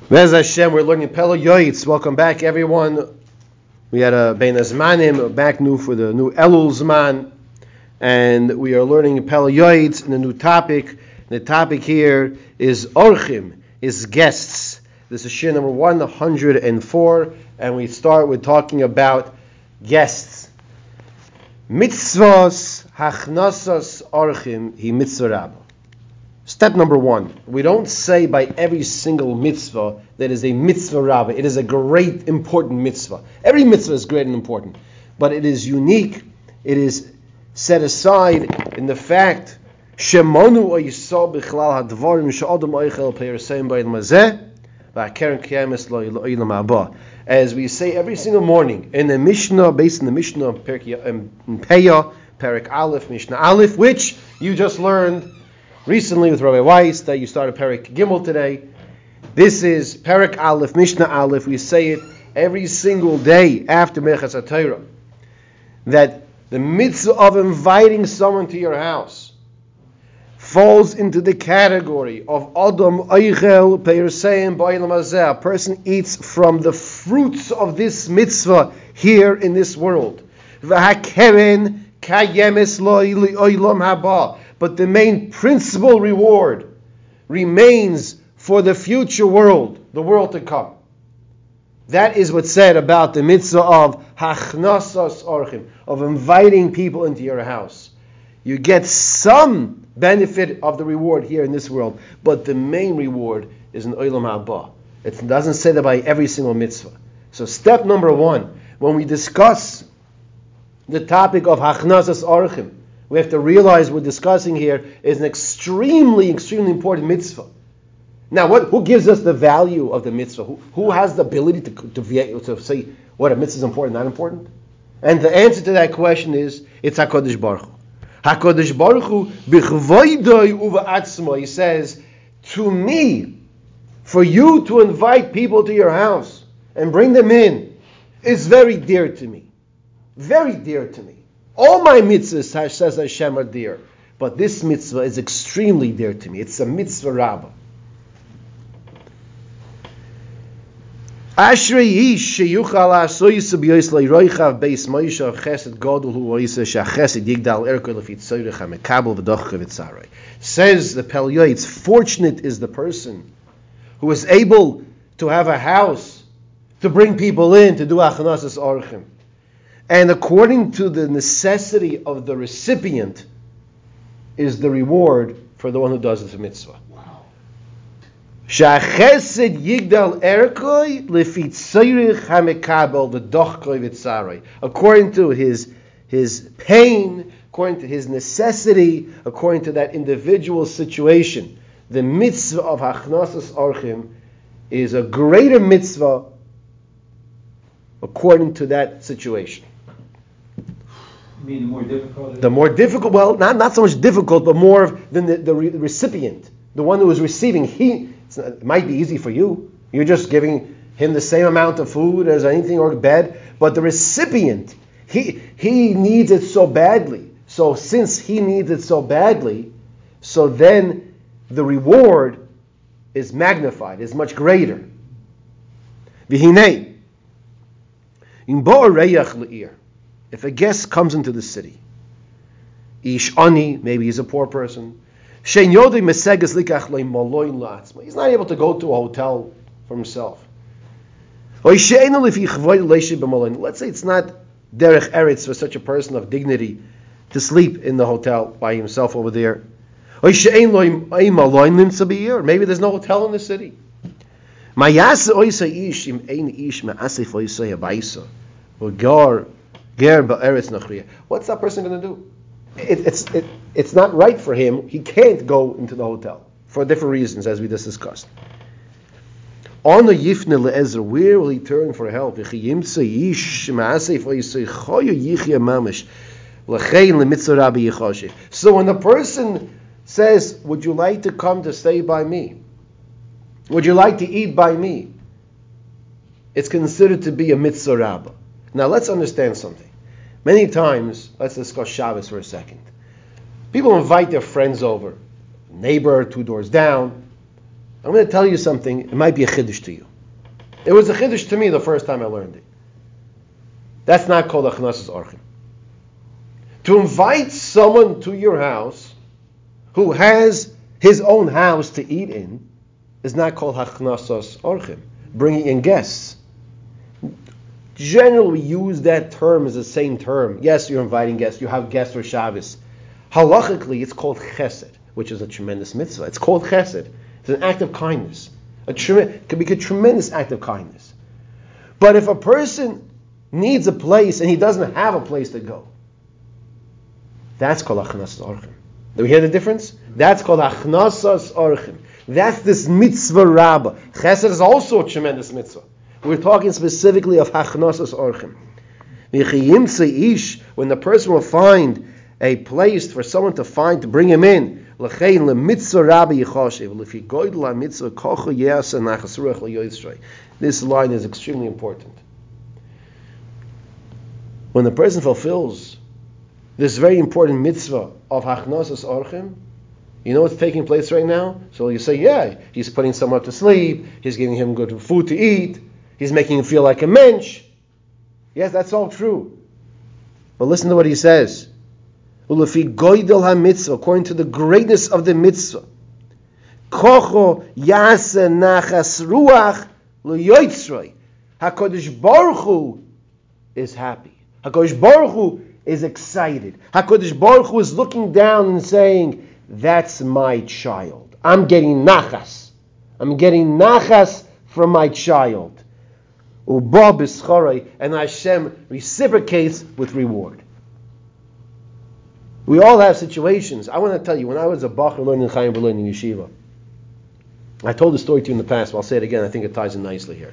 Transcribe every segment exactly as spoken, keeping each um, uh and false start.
Bez Hashem, we're learning Pele Yoitz. Welcome back, everyone. We had a Bein Azmanim, back new for the new Elul Zman, and we are learning Pele Yoitz in a new topic. The topic here is Orchim, is guests. This is Shir number one hundred four, and we start with talking about guests. Mitzvos Hachnasas Orchim Hi Mitzvah Rabbah. Step number one, we don't say by every single mitzvah that is a mitzvah rabbah. It is a great, important mitzvah. Every mitzvah is great and important, but it is unique. It is set aside in the fact shemonu oyisol bichlal hadvarim she'adam oichel pe'yerseim b'ayil mazeh v'akeren kiyamis lo ilam haba. As we say every single morning in the Mishnah, based on the Mishnah in Peah, Perek Aleph, Mishnah Aleph, which you just learned recently with Rabbi Weiss, that you started Perek Gimel today. This is Perek Aleph, Mishnah Aleph. We say it every single day after Mechas HaTorah, that the mitzvah of inviting someone to your house falls into the category of Adam Eichel Peirseim Ba'olam Hazeh. A person eats from the fruits of this mitzvah here in this world. V'hakeren kayemes lo olam haba. But the main principal reward remains for the future world, the world to come. That is what's said about the mitzvah of hachnasas orchim, of inviting people into your house. You get some benefit of the reward here in this world, but the main reward is in olam haba. It doesn't say that by every single mitzvah. So step number one, when we discuss the topic of hachnasas orchim, we have to realize we're discussing here is an extremely, extremely important mitzvah. Now, what? Who gives us the value of the mitzvah? Who, who has the ability to, to, to say what a mitzvah is important, not important? And the answer to that question is, it's HaKadosh Baruch Hu. HaKadosh Baruch Hu, b'chvoidoi uva'atzma, he says, to me, for you to invite people to your house and bring them in, is very dear to me. Very dear to me. All my mitzvahs, says Hashem, are dear. But this mitzvah is extremely dear to me. It's a mitzvah rabbah. Ashrei ish sheyuchal asoyis b'yois leiroichav beis Moshe chesed gadol hu oiseh shachesed yigdal erko lefit tzorech hamekabel v'dochke v'tzarei. Says the Pele Yoetz, fortunate is the person who is able to have a house to bring people in to do achnasas orchim. And according to the necessity of the recipient is the reward for the one who does this mitzvah. Shachesed yigdal erkoi lefi tzorech hamekabel v'dochkoi v'tzarei. According to his his pain, according to his necessity, according to that individual situation, the mitzvah of hachnasas orchim is a greater mitzvah according to that situation. You mean the more difficult? The more difficult, well, not, not so much difficult, but more than the, the re- recipient, the one who is receiving. He not, it might be easy for you. You're just giving him the same amount of food as anything or bed, but the recipient, he he needs it so badly. So since he needs it so badly, so then the reward is magnified, is much greater. V'hinei, in bo'ar reyach le'ir. If a guest comes into the city, ish ani, maybe he's a poor person, he's not able to go to a hotel for himself. Let's say it's not derech eretz for such a person of dignity to sleep in the hotel by himself over there. Or maybe there's no hotel in the city. What's that person going to do? It, it's it, it's not right for him. He can't go into the hotel for different reasons, as we just discussed. On the Yifne le'ezer, where will he turn for help? So when the person says, "Would you like to come to stay by me? Would you like to eat by me?" It's considered to be a mitzvah rabbah. Now let's understand something. Many times, let's discuss Shabbos for a second. People invite their friends over, neighbor two doors down, I'm going to tell you something. It might be a chiddush to you. It was a chiddush to me the first time I learned it. That's not called achnasas orchim. To invite someone to your house who has his own house to eat in is not called achnasas orchim, bringing in guests. Generally, we use that term as the same term. Yes, you're inviting guests. You have guests for Shabbos. Halachically, it's called chesed, which is a tremendous mitzvah. It's called chesed. It's an act of kindness. A tre- it can be a tremendous act of kindness. But if a person needs a place and he doesn't have a place to go, that's called achnasas orchim. Do we hear the difference? That's called achnasas orchim. That's this mitzvah rabbah. Chesed is also a tremendous mitzvah. We're talking specifically of achnasas orchim. When the person will find a place for someone to find to bring him in, this line is extremely important. When the person fulfills this very important mitzvah of achnasas orchim, you know what's taking place right now? So you say, yeah, he's putting someone to sleep, he's giving him good food to eat, he's making him feel like a mensch. Yes, that's all true. But listen to what he says. According to the greatness of the mitzvah, HaKadosh Baruch Hu is happy. HaKadosh Baruch Hu is excited. HaKadosh Baruch Hu is looking down and saying, that's my child. I'm getting nachas. I'm getting nachas from my child. Uba b'scharei, and Hashem reciprocates with reward. We all have situations. I want to tell you, when I was a bacher learning Chaim Berlin in yeshiva, I told the story to you in the past, but I'll say it again. I think it ties in nicely here.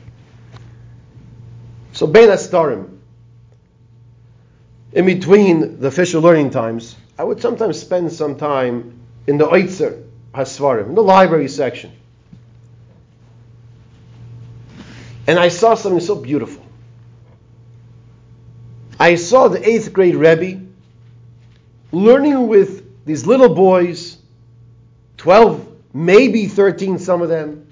So Bein Hastarim, in between the official learning times, I would sometimes spend some time in the Oitzer Hasvarim, in the library section. And I saw something so beautiful. I saw the eighth grade Rebbe learning with these little boys, twelve, maybe thirteen, some of them.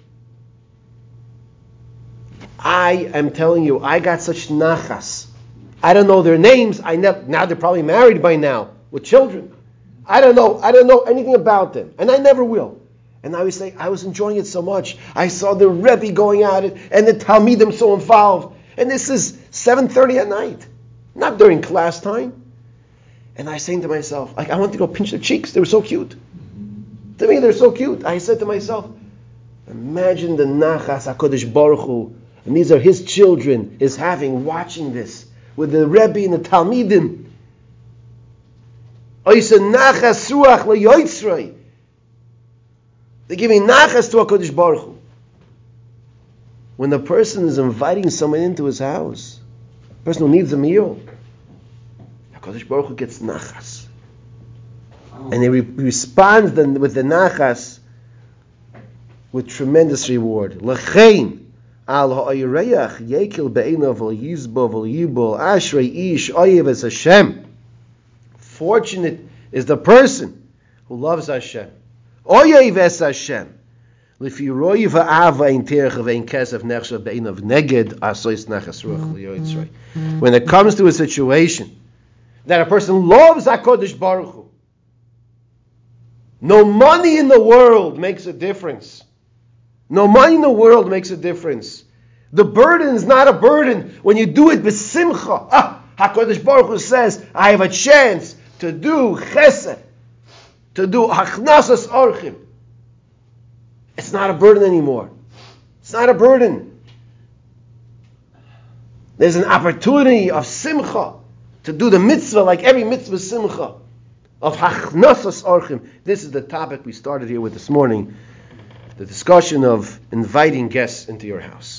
I am telling you, I got such nachas. I don't know their names. I never, now they're probably married by now with children. I don't know. I don't know anything about them, and I never will. And I would say, I was enjoying it so much. I saw the Rebbe going at it, and the Talmidim so involved. And this is seven thirty at night, not during class time. And I saying to myself, like, I want to go pinch their cheeks. They were so cute. To me, they're so cute. I said to myself, imagine the nachas HaKadosh Baruch Hu, and these are his children, is having, watching this, with the Rebbe and the Talmidim. Oysa nachas ruach le'yotzrei. They're giving nachas to HaKadosh Baruch Hu. When the person is inviting someone into his house, the person who needs a meal, HaKadosh Baruch Hu gets nachas. And he re- responds then with the nachas with tremendous reward. L'chein al ha'oyreyach yekil be'einav al yizbo al yibol ashrei ish oyev es Hashem. Fortunate is the person who loves Hashem. Oyev es Hashem. L'fi roi va'ava ein terech v'ein kesef nechshav be'einav neged asois nachas ruach liyotzrei. When it comes to a situation that a person loves HaKadosh Baruch Hu, no money in the world makes a difference. No money in the world makes a difference. The burden is not a burden when you do it b'simcha. Ah, HaKadosh Baruch Hu says, I have a chance to do chesed, to do achnasas orchim. It's not a burden anymore. It's not a burden. There's an opportunity of simcha to do the mitzvah like every mitzvah simcha of achnasas orchim. This is the topic we started here with this morning, the discussion of inviting guests into your house.